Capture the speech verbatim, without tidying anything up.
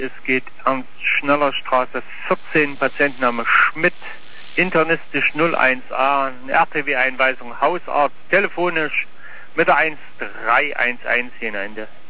Es geht Ernst-Schneller-Straße vierzehn, Patientenname Schmidt, internistisch null eins a, eine R T W-Einweisung, Hausarzt, telefonisch mit der eins drei eins eins hier in Ende.